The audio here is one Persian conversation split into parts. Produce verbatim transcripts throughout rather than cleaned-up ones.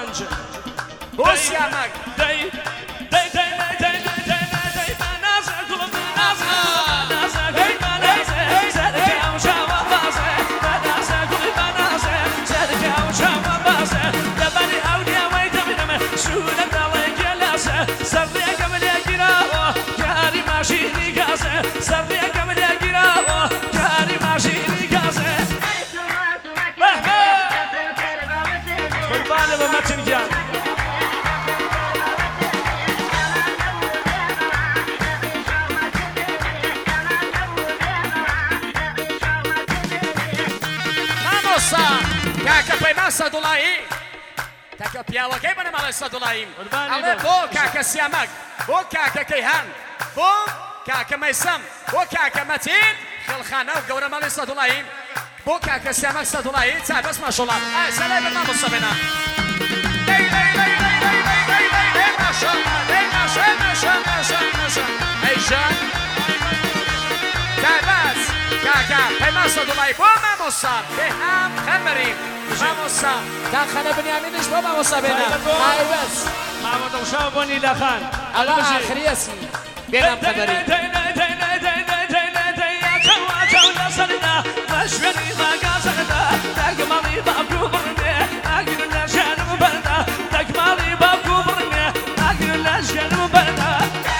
پنج بۆ سیامک دەی دەی دەی دەی دەی دەی بەنازە گوڵم بەنازە بەنازە گوڵی بەنازە سەرکە و چاوە بازە بەنازە گوڵی بەنازە سەرکە و چاوە بازە لەبەری ئەولیاوەی دەبینەمە سوورە دەڵێ گێلاسە سەرڕێگەم لێ گیراوە کاری ماشینی گازە سەرڕێگەم لێ گیراوە کاری ماشینی گازە قوربانە بە مەتن گیان کاکە پەیمان سەدوڵایی تاکە پیاوەکەی بنە ماڵی سەدوڵاییم ئەڵێ بۆ کاکە سیامەک بۆ کاکە کەیهان بۆ کاکە مەیسەم بۆ کاکە مەتین خێڵخانە و گەورە ماڵی سەدوڵاییم بۆ کاکە سیامەک سەدوڵایی چابەس ماشەڵڵا ئای سەلای بە مامۆستا بێنە لەی لەی لەی لەی لەی لەی لەی لەی لەی ماشەڵڵا لەی ماشە ماشە ماشە ماشە ئەیژان چابەس کاکە پەیمان سەدوڵایی بۆ مامۆستا بێهام خەمبەری مامۆستا داخەنە بنیامینش بۆ مامۆستا بێنە ئای بەس مامۆستا وشاوە بۆ نیداخان ئەلا ئاخریەسی بێنام خەمبەری مشوێنی ماگازەدا دەگمەڵی بابکو بڕنێ ئاگرن لە ژیانم بەردا دەگمەڵی بابکو بڕنێ ئاگرن لە ژیانم بەردا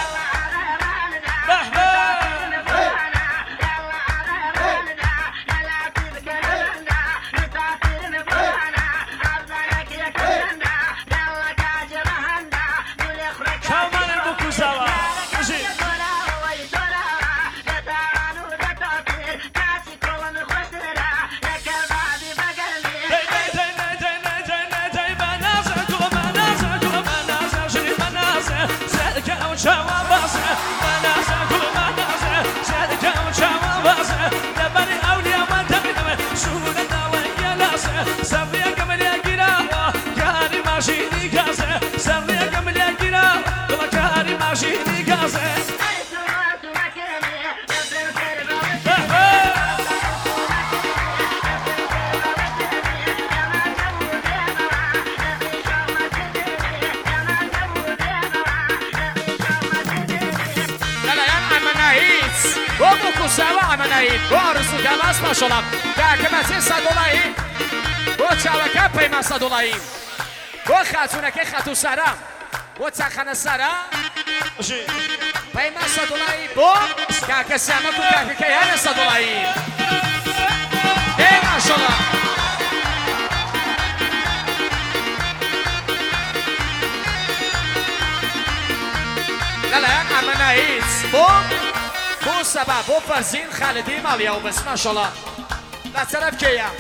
ساوا عملایی بۆ ئارزووکە باس ماشەڵڵا کاکە مەتین سەدوڵایی بۆ چاوەکە پەیمان سەدوڵایی بۆ خاتوونەکەی خەتوو سارا بۆ چاخەنە سارا پەیمان سەدوڵایی بۆ کاکە سیامەک و کاکە کەیهانە سەدوڵایی ئێ ماشەڵڵا لەلایەن ئەمە هیچ بۆ بۆ سەبا بۆ فەرزین خالدی ماڵیە و بەس ماشەڵڵا لە تەرەف کێیە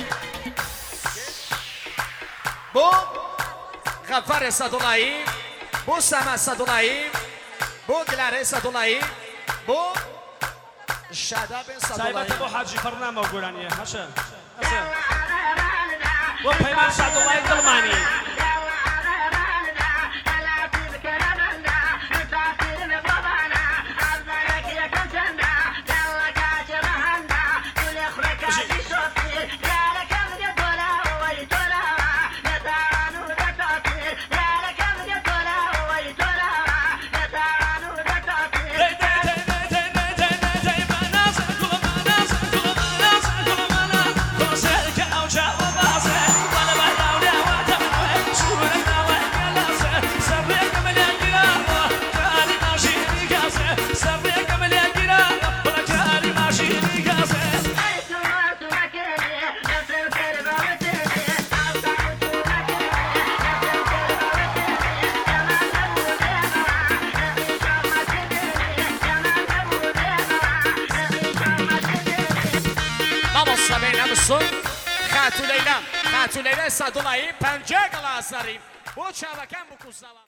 بۆ غەفارێ سەدوڵایی بۆ سەما سەدوڵایی بۆ گلارەی سەدوڵایی بۆ شادابێن سەدوڵایی تایبەتە بۆ حاجی فەرنامە و گۆرانیە هەشە بۆ پەیمان سەدوڵایی دڵمانی خاتو لەیلە خاتو لەیلە سەدوڵایی پەنجە گەڵازەڕی بۆ چاوەکان بکوزەوە